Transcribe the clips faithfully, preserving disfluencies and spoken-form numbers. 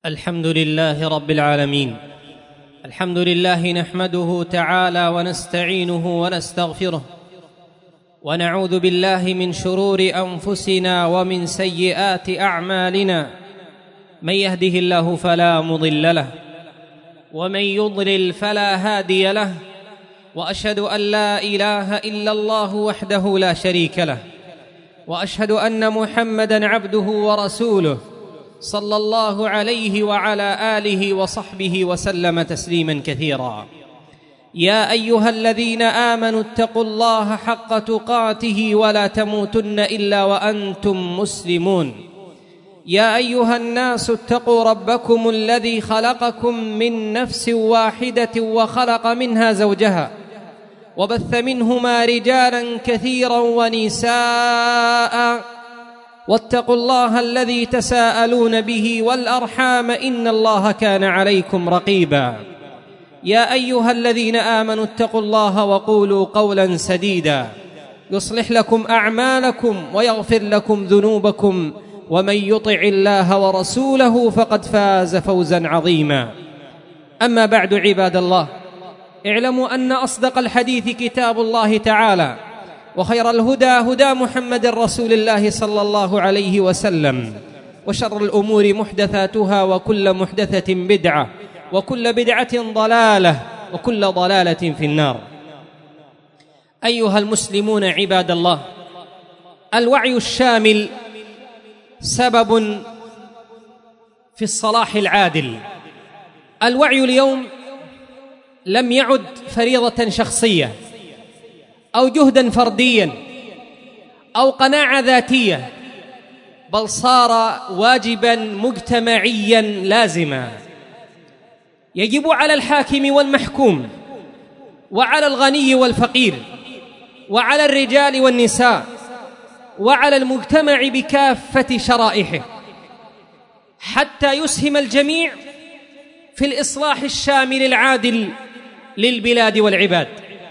الحمد لله رب العالمين. الحمد لله نحمده تعالى ونستعينه ونستغفره، ونعوذ بالله من شرور أنفسنا ومن سيئات أعمالنا. من يهده الله فلا مضل له، ومن يضلل فلا هادي له، وأشهد أن لا إله إلا الله وحده لا شريك له، وأشهد أن محمدًا عبده ورسوله صلى الله عليه وعلى آله وصحبه وسلم تسليماً كثيراً. يا أيها الذين آمنوا اتقوا الله حق تقاته ولا تموتن إلا وأنتم مسلمون. يا أيها الناس اتقوا ربكم الذي خلقكم من نفس واحدة وخلق منها زوجها، وبث منهما رجالاً كثيراً ونساءً، واتقوا الله الذي تساءلون به والأرحام إن الله كان عليكم رقيبا. يا أيها الذين آمنوا اتقوا الله وقولوا قولا سديدا يصلح لكم أعمالكم ويغفر لكم ذنوبكم، ومن يطع الله ورسوله فقد فاز فوزا عظيما. أما بعد، عباد الله، اعلموا أن أصدق الحديث كتاب الله تعالى، وخير الهدى هدى محمد رسول الله صلى الله عليه وسلم، وشر الأمور محدثاتها، وكل محدثة بدعة، وكل بدعة ضلالة، وكل ضلالة في النار. أيها المسلمون عباد الله، الوعي الشامل سبب في الصلاح العادل. الوعي اليوم لم يعد فريضة شخصية أو جهداً فردياً أو قناعة ذاتية، بل صار واجباً مجتمعياً لازماً. يجب على الحاكم والمحكوم، وعلى الغني والفقير، وعلى الرجال والنساء، وعلى المجتمع بكافة شرائحه، حتى يسهم الجميع في الإصلاح الشامل العادل للبلاد والعباد.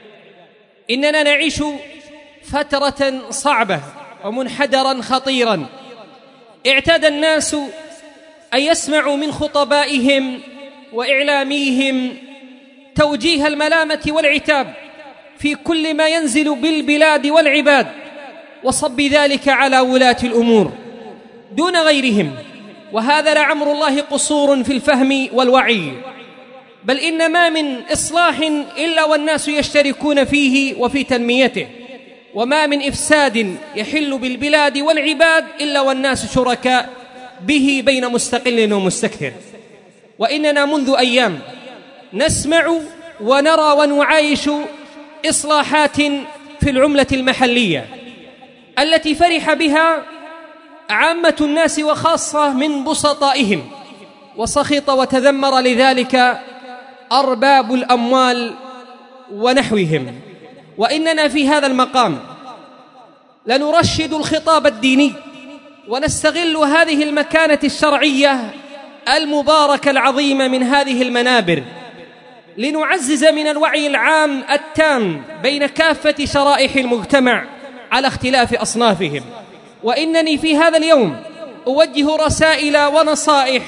إننا نعيش فترة صعبة ومنحدرا خطيرا. اعتاد الناس أن يسمعوا من خطبائهم وإعلاميهم توجيه الملامة والعتاب في كل ما ينزل بالبلاد والعباد، وصب ذلك على ولاة الأمور دون غيرهم. وهذا لعمر الله قصور في الفهم والوعي، بل إن ما من إصلاح إلا والناس يشتركون فيه وفي تنميته، وما من إفساد يحل بالبلاد والعباد إلا والناس شركاء به بين مستقل ومستكثر. وإننا منذ أيام نسمع ونرى ونعايش إصلاحات في العملة المحلية التي فرح بها عامة الناس وخاصة من بسطائهم، وسخط وتذمر لذلك أرباب الأموال ونحوهم. وإننا في هذا المقام لنرشد الخطاب الديني، ونستغل هذه المكانة الشرعية المباركة العظيمة من هذه المنابر لنعزز من الوعي العام التام بين كافة شرائح المجتمع على اختلاف أصنافهم. وإنني في هذا اليوم أوجه رسائل ونصائح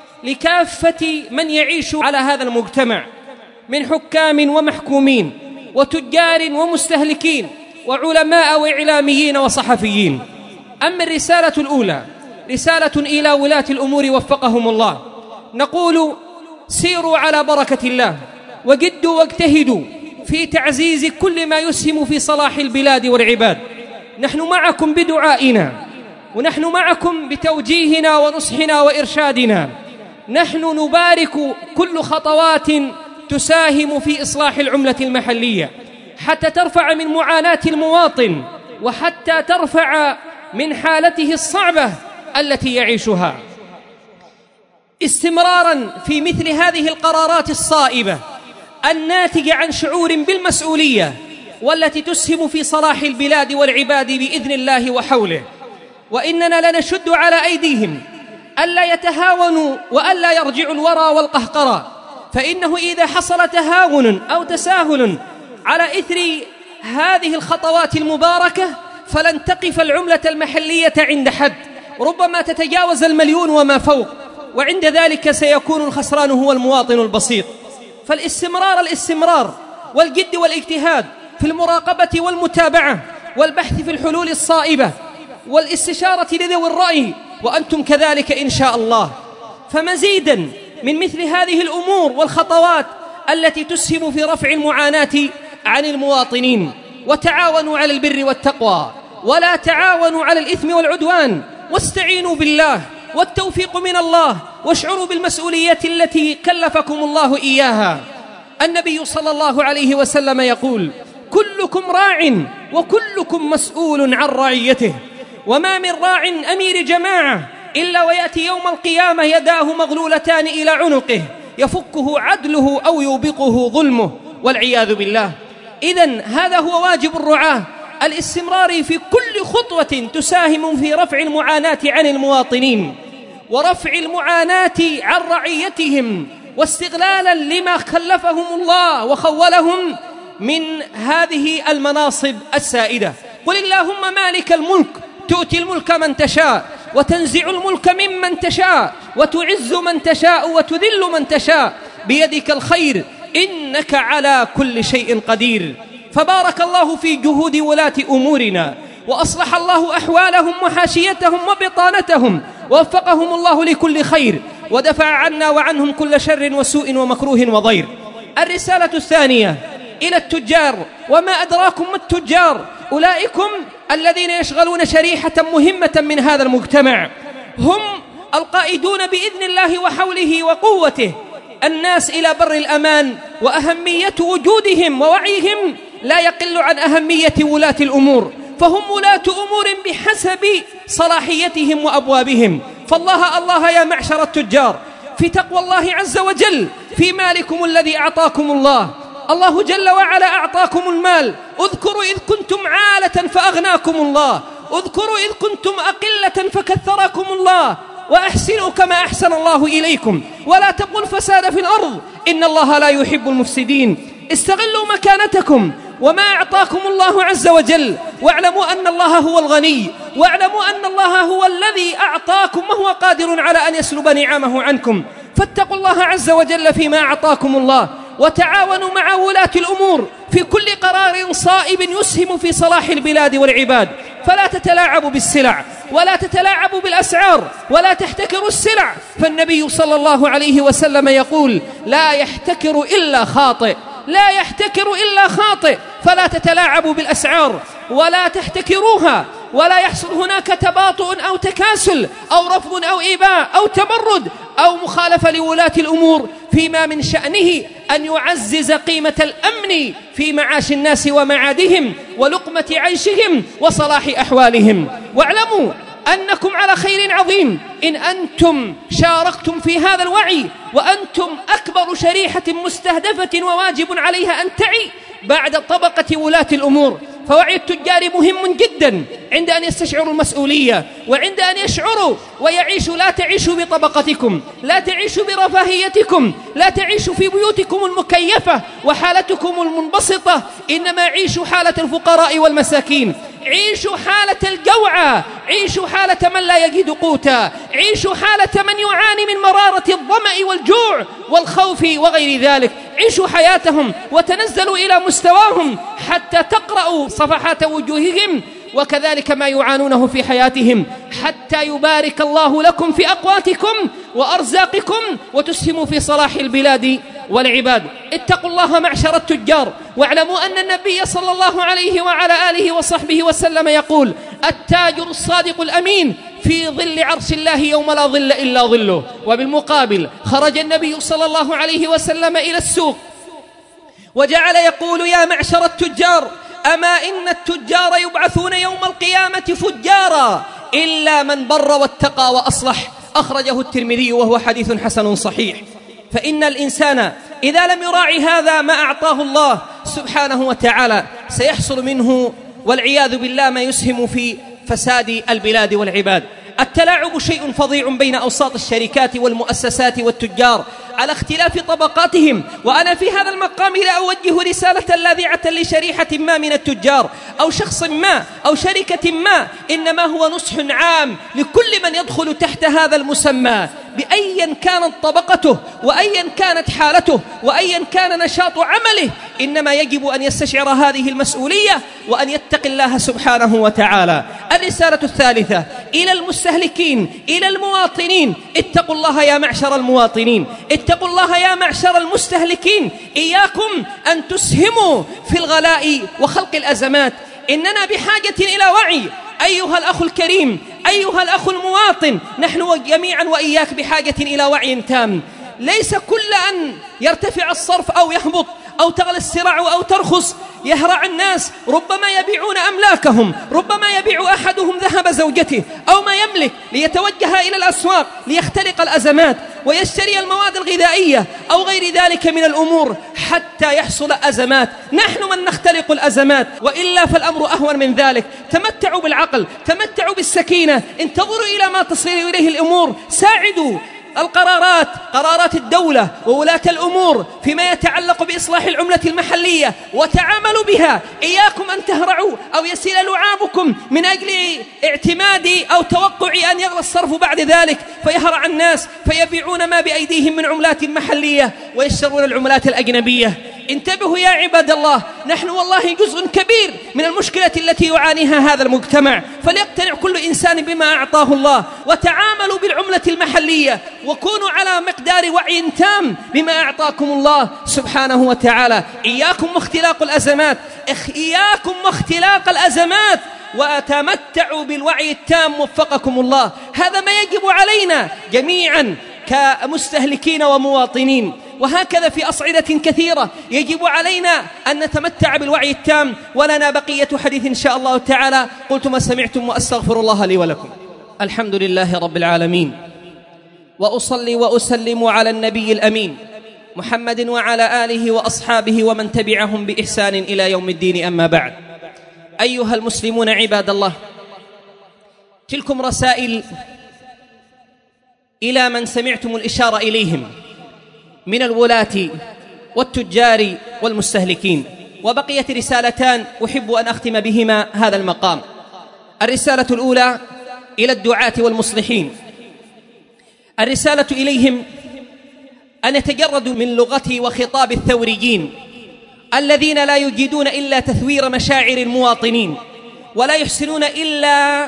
لكافة من يعيش على هذا المجتمع من حكام ومحكومين وتجار ومستهلكين وعلماء وإعلاميين وصحفيين. أما الرسالة الأولى رسالة إلى ولاة الأمور وفقهم الله، نقول: سيروا على بركة الله، وجدوا واجتهدوا في تعزيز كل ما يسهم في صلاح البلاد والعباد. نحن معكم بدعائنا، ونحن معكم بتوجيهنا ونصحنا وإرشادنا. نحن نبارك كل خطوات تساهم في إصلاح العملة المحلية، حتى ترفع من معاناة المواطن، وحتى ترفع من حالته الصعبة التي يعيشها. استمراراً في مثل هذه القرارات الصائبة الناتجة عن شعور بالمسؤولية، والتي تسهم في صلاح البلاد والعباد بإذن الله وحوله. وإننا لنشد على أيديهم ألا يتهاونوا وألا يرجعوا الورى والقهقرة، فإنه إذا حصل تهاون أو تساهل على إثر هذه الخطوات المباركة فلن تقف العملة المحلية عند حد، ربما تتجاوز المليون وما فوق. وعند ذلك سيكون الخسران هو المواطن البسيط. فالاستمرار الاستمرار والجد والاجتهاد في المراقبة والمتابعة والبحث في الحلول الصائبة والاستشارة لذوي الرأي، وأنتم كذلك إن شاء الله. فمزيدا من مثل هذه الأمور والخطوات التي تسهم في رفع المعاناة عن المواطنين. وتعاونوا على البر والتقوى ولا تعاونوا على الإثم والعدوان، واستعينوا بالله، والتوفيق من الله، واشعروا بالمسؤولية التي كلفكم الله إياها. النبي صلى الله عليه وسلم يقول: كلكم راع وكلكم مسؤول عن رعيته. وما من راع أمير جماعة إلا ويأتي يوم القيامة يداه مغلولتان إلى عنقه يفكه عدله أو يوبقه ظلمه، والعياذ بالله. إذن هذا هو واجب الرعاة، الاستمرار في كل خطوة تساهم في رفع المعاناة عن المواطنين ورفع المعاناة عن رعيتهم، واستغلالا لما خلفهم الله وخولهم من هذه المناصب السائدة. قل اللهم مالك الملك تؤتي الملك من تشاء وتنزع الملك ممن تشاء وتعز من تشاء وتذل من تشاء، بيدك الخير إنك على كل شيء قدير. فبارك الله في جهود ولاة أمورنا، وأصلح الله أحوالهم وحاشيتهم وبطانتهم، ووفقهم الله لكل خير، ودفع عنا وعنهم كل شر وسوء ومكروه وضير. الرسالة الثانية إلى التجار. وما أدراكم ما التجار؟ أولئكم الذين يشغلون شريحة مهمة من هذا المجتمع، هم القائدون بإذن الله وحوله وقوته الناس إلى بر الأمان. وأهمية وجودهم ووعيهم لا يقل عن أهمية ولاة الأمور، فهم ولاة أمور بحسب صلاحيتهم وأبوابهم. فالله الله يا معشر التجار في تقوى الله عز وجل، في مالكم الذي أعطاكم الله. الله جل وعلا أعطاكم المال. اذكروا إذ كنتم عالة فأغناكم الله، اذكروا إذ كنتم أقلة فكثركم الله، وأحسنوا كما أحسن الله إليكم، ولا تبغوا الفساد في الأرض إن الله لا يحب المفسدين. استغلوا مكانتكم وما أعطاكم الله عز وجل، واعلموا أن الله هو الغني، واعلموا أن الله هو الذي أعطاكم وهو قادر على أن يسلب نعمه عنكم. فاتقوا الله عز وجل فيما أعطاكم الله، وتعاونوا مع ولاة الأمور في كل قرار صائب يسهم في صلاح البلاد والعباد. فلا تتلاعبوا بالسلع، ولا تتلاعبوا بالأسعار، ولا تحتكروا السلع، فالنبي صلى الله عليه وسلم يقول: لا يحتكر إلا خاطئ، لا يحتكر إلا خاطئ. فلا تتلاعبوا بالأسعار ولا تحتكروها، ولا يحصل هناك تباطؤ أو تكاسل أو رفض أو إيباء أو تمرد أو مخالفة لولاة الأمور فيما من شأنه أن يعزز قيمة الأمن في معاش الناس ومعادهم ولقمة عيشهم وصلاح أحوالهم. واعلموا أنكم على خير عظيم إن أنتم شاركتم في هذا الوعي، وأنتم أكبر شريحة مستهدفة وواجب عليها أن تعي بعد طبقة ولاة الأمور. فوعي التجار مهم جدا عند أن يستشعروا المسؤولية، وعند أن يشعروا ويعيشوا. لا تعيشوا بطبقتكم، لا تعيشوا برفاهيتكم، لا تعيشوا في بيوتكم المكيفة وحالتكم المنبسطة، إنما عيشوا حالة الفقراء والمساكين، عيشوا حالة الجوعى، عيشوا حالة من لا يجد قوتا، عيشوا حالة من يعاني من مرارة الظمأ والجوع والخوف وغير ذلك. عيشوا حياتهم وتنزلوا إلى مستواهم حتى تقرأوا صفحات وجوههم وكذلك ما يعانونه في حياتهم، حتى يبارك الله لكم في أقواتكم وأرزاقكم وتسهموا في صلاح البلاد والعباد. اتقوا الله معشر التجار، واعلموا أن النبي صلى الله عليه وعلى آله وصحبه وسلم يقول: التاجر الصادق الأمين في ظل عرش الله يوم لا ظل إلا ظله. وبالمقابل خرج النبي صلى الله عليه وسلم إلى السوق وجعل يقول: يا معشر التجار، أما إن التجار يبعثون يوم القيامة فجارا إلا من بر واتقى وأصلح. أخرجه الترمذي وهو حديث حسن صحيح. فإن الإنسان إذا لم يراعي هذا ما أعطاه الله سبحانه وتعالى سيحصل منه والعياذ بالله ما يسهم في فساد البلاد والعباد. التلاعب شيء فظيع بين أوساط الشركات والمؤسسات والتجار على اختلاف طبقاتهم. وأنا في هذا المقام لا أوجه رسالة لاذعة لشريحة ما من التجار أو شخص ما أو شركة ما، إنما هو نصح عام لكل من يدخل تحت هذا المسمى بأيا كانت طبقته وأيا كانت حالته وأيا كان نشاط عمله، إنما يجب أن يستشعر هذه المسؤولية وأن يتقي الله سبحانه وتعالى. الرسالة الثالثة إلى المستهلكين، إلى المواطنين: اتقوا الله يا معشر المواطنين، اتقوا الله يا معشر المستهلكين، إياكم أن تسهموا في الغلاء وخلق الأزمات. إننا بحاجة إلى وعي أيها الأخ الكريم، أيها الأخ المواطن، نحن جميعا وإياك بحاجة إلى وعي تام. ليس كل أن يرتفع الصرف أو يهبط أو تغلى السلع أو ترخص يهرع الناس، ربما يبيعون أملاكهم، ربما يبيع أحدهم ذهب زوجته أو ما يملك ليتوجه إلى الأسواق ليخترق الأزمات ويشتري المواد الغذائية أو غير ذلك من الأمور حتى يحصل أزمات. نحن من نختلق الأزمات، وإلا فالأمر أهون من ذلك. تمتعوا بالعقل، تمتعوا بالسكينة، انتظروا إلى ما تصل إليه الأمور، ساعدوا القرارات، قرارات الدولة وولاة الأمور فيما يتعلق بإصلاح العملة المحلية وتعاملوا بها. إياكم أن تهرعوا أو يسيل لعابكم من أجل اعتماد أو توقع أن يغلى الصرف بعد ذلك فيهرع الناس فيبيعون ما بأيديهم من عملات محلية ويشترون العملات الأجنبية. انتبهوا يا عباد الله، نحن والله جزء كبير من المشكلة التي يعانيها هذا المجتمع، فليقتنع كل إنسان بما أعطاه الله وتعاملوا بالعملة المحلية وكونوا على مقدار وعي تام بما أعطاكم الله سبحانه وتعالى. إياكم واختلاق الأزمات، إياكم واختلاق الأزمات، وتمتعوا بالوعي التام وفقكم الله. هذا ما يجب علينا جميعا كمستهلكين ومواطنين، وهكذا في أصعدة كثيرة يجب علينا أن نتمتع بالوعي التام. ولنا بقية حديث إن شاء الله تعالى. قلت ما سمعتم وأستغفر الله لي ولكم. الحمد لله رب العالمين، وأصلي وأسلم على النبي الأمين محمد وعلى آله وأصحابه ومن تبعهم بإحسان إلى يوم الدين. أما بعد، أيها المسلمون عباد الله، تلكم رسائل إلى من سمعتم الإشارة إليهم من الولاة والتجار والمستهلكين، وبقيت رسالتان أحب أن أختم بهما هذا المقام. الرسالة الأولى إلى الدعاة والمصلحين، الرسالة إليهم أن يتجردوا من لغة وخطاب الثوريين الذين لا يجيدون إلا تثوير مشاعر المواطنين ولا يحسنون إلا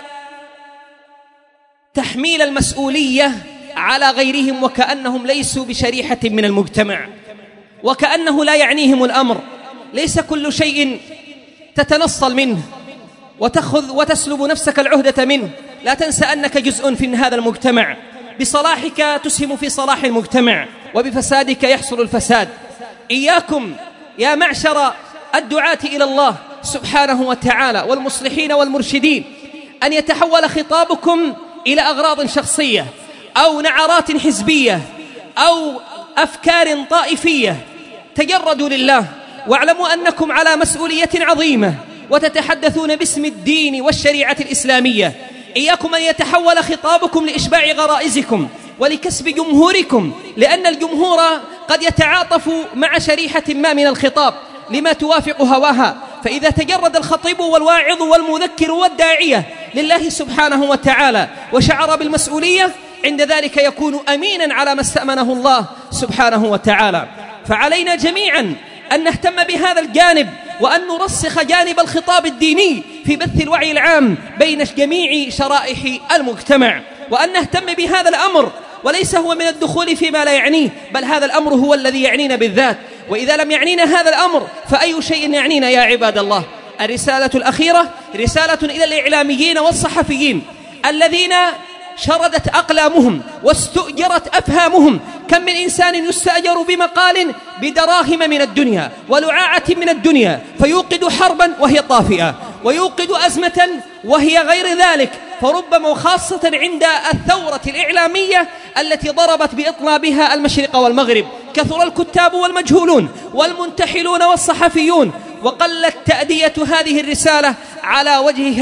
تحميل المسؤولية على غيرهم، وكأنهم ليسوا بشريحة من المجتمع، وكأنه لا يعنيهم الأمر. ليس كل شيء تتنصل منه وتأخذ وتسلب نفسك العهدة منه. لا تنسى أنك جزء في هذا المجتمع، بصلاحك تسهم في صلاح المجتمع وبفسادك يحصل الفساد. إياكم يا معشر الدعاة إلى الله سبحانه وتعالى والمصلحين والمرشدين أن يتحول خطابكم إلى أغراض شخصية أو نعرات حزبية أو أفكار طائفية. تجردوا لله واعلموا أنكم على مسؤولية عظيمة وتتحدثون باسم الدين والشريعة الإسلامية. إياكم أن يتحول خطابكم لإشباع غرائزكم ولكسب جمهوركم، لأن الجمهور قد يتعاطف مع شريحة ما من الخطاب لما توافق هواها. فإذا تجرد الخطيب والواعظ والمذكر والداعية لله سبحانه وتعالى وشعر بالمسؤولية، عند ذلك يكون أمينا على ما استأمنه الله سبحانه وتعالى. فعلينا جميعا أن نهتم بهذا الجانب وأن نرسخ جانب الخطاب الديني في بث الوعي العام بين جميع شرائح المجتمع، وأن نهتم بهذا الأمر، وليس هو من الدخول فيما لا يعنيه، بل هذا الأمر هو الذي يعنينا بالذات. وإذا لم يعنينا هذا الأمر فأي شيء يعنينا يا عباد الله؟ الرسالة الأخيرة رسالة إلى الإعلاميين والصحفيين الذين شردت أقلامهم واستؤجرت أفهامهم. كم من إنسان يستأجر بمقال بدراهم من الدنيا ولعاعة من الدنيا فيوقد حربا وهي طافئة، ويوقد أزمة وهي غير ذلك. فربما وخاصة عند الثورة الإعلامية التي ضربت بإطنابها المشرق والمغرب، كثر الكتاب والمجهولون والمنتحلون والصحفيون، وقلت تأدية هذه الرسالة على وجهها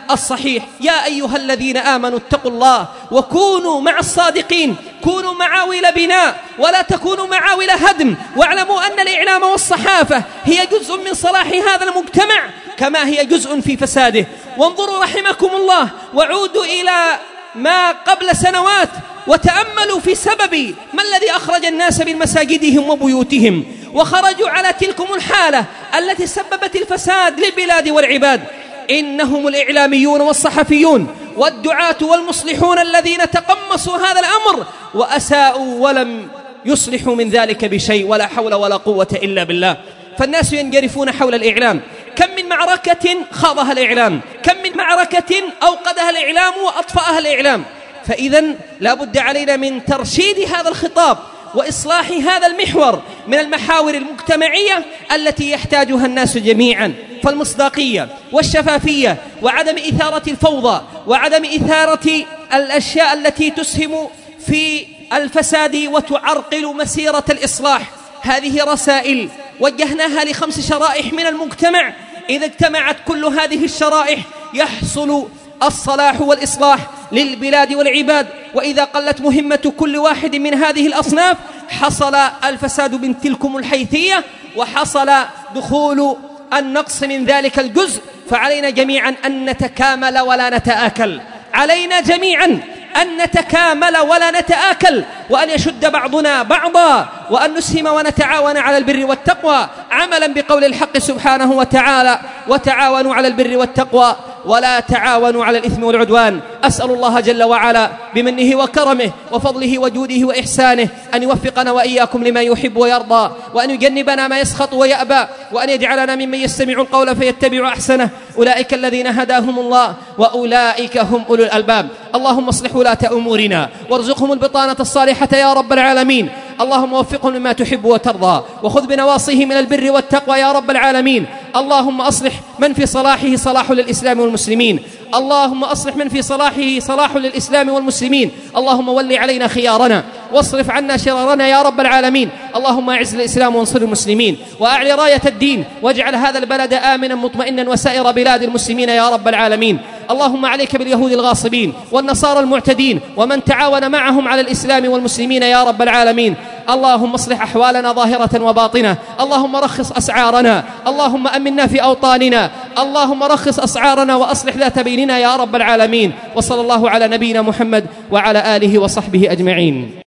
الصحيح: يا أيها الذين آمنوا اتقوا الله وكونوا مع الصادقين، كونوا معاول بناء ولا تكونوا معاول هدم، واعلموا أن الإعلام والصحافة هي جزء من صلاح هذا المجتمع كما هي جزء في فساده. وانظروا رحمكم الله وعودوا إلى ما قبل سنوات وتأملوا في سبب ما الذي أخرج الناس من مساجدهم وبيوتهم وخرجوا على تلكم الحالة التي سببت الفساد للبلاد والعباد. إنهم الإعلاميون والصحفيون والدعاة والمصلحون الذين تقمصوا هذا الأمر وأساءوا ولم يصلحوا من ذلك بشيء، ولا حول ولا قوة إلا بالله. فالناس ينجرفون حول الإعلام. كم من معركة خاضها الإعلام، كم من معركة أوقدها الإعلام وأطفأها الإعلام. فإذا لا بد علينا من ترشيد هذا الخطاب وإصلاح هذا المحور من المحاور المجتمعية التي يحتاجها الناس جميعا. فالمصداقية والشفافية وعدم إثارة الفوضى وعدم إثارة الأشياء التي تسهم في الفساد وتعرقل مسيرة الإصلاح، هذه رسائل وجهناها لخمس شرائح من المجتمع. إذا اجتمعت كل هذه الشرائح يحصل الصلاح والإصلاح للبلاد والعباد، وإذا قلت مهمة كل واحد من هذه الأصناف حصل الفساد من تلكم الحيثية وحصل دخول النقص من ذلك الجزء. فعلينا جميعا أن نتكامل ولا نتآكل، علينا جميعا أن نتكامل ولا نتآكل، وأن يشد بعضنا بعضا، وأن نسهم ونتعاون على البر والتقوى عملا بقول الحق سبحانه وتعالى: وتعاونوا على البر والتقوى ولا تعاونوا على الإثم والعدوان. أسأل الله جل وعلا بمنه وكرمه وفضله وجوده وإحسانه أن يوفقنا وإياكم لما يحب ويرضى، وأن يجنبنا ما يسخط ويأبى، وأن يجعلنا ممن يستمع القول فيتبع أحسنه. أولئك الذين هداهم الله وأولئك هم أولو الألباب. اللهم اصلح ولاة أمورنا وارزقهم البطانة الصالحة يا رب العالمين. اللهم وفقهم لما تحب وترضى، وخذ بنواصيه من البر والتقوى يا رب العالمين. اللهم أصلح من في صلاحه صلاح للإسلام والمسلمين، اللهم أصلح من في صلاحه صلاح للإسلام والمسلمين. اللهم ول علينا خيارنا واصرف عنا شرارنا يا رب العالمين. اللهم أعز الإسلام وانصر المسلمين وأعلي راية الدين، واجعل هذا البلد آمنا مطمئنا وسائر بلاد المسلمين يا رب العالمين. اللهم عليك باليهود الغاصبين والنصارى المعتدين ومن تعاون معهم على الإسلام والمسلمين يا رب العالمين. اللهم اصلح أحوالنا ظاهرة وباطنة، اللهم رخص أسعارنا، اللهم أمنا في أوطاننا، اللهم رخص أسعارنا وأصلح ذات بيننا يا رب العالمين. وصلى الله على نبينا محمد وعلى آله وصحبه أجمعين.